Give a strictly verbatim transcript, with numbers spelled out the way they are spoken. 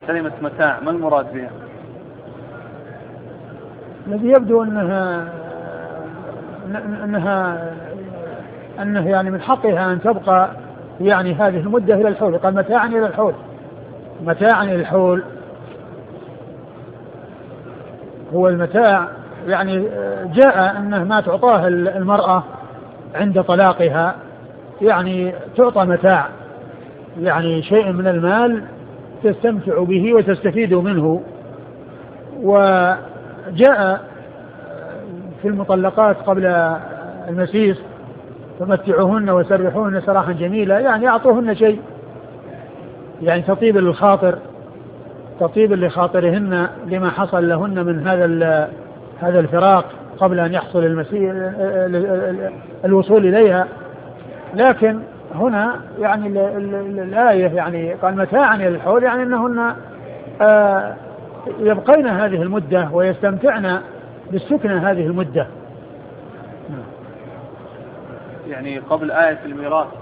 كلمة متاع ما المراد بها؟ الذي يبدو أنها أنها أنه يعني من حقها أن تبقى يعني هذه المدة إلى الحول. قال متاعا إلى الحول، متاعا إلى الحول هو المتاع. يعني جاء أنه ما تعطاه المرأة عند طلاقها، يعني تعطى متاع، يعني شيء من المال تستمتع به وتستفيد منه. وجاء في المطلقات قبل المسيس فمتعوهن وسرحوهن سراحا جميلا، يعني أعطوهن شيء يعني تطيب للخاطر، تطيب لخاطرهن لما حصل لهن من هذا هذا الفراق قبل أن يحصل المسيح الوصول إليها. لكن هنا يعني ال ال ال الآية يعني قال متاعا إلى الحول، يعني أنهن آه يبقين هذه المدة ويستمتعن بالسكنة هذه المدة. يعني قبل آية الميراث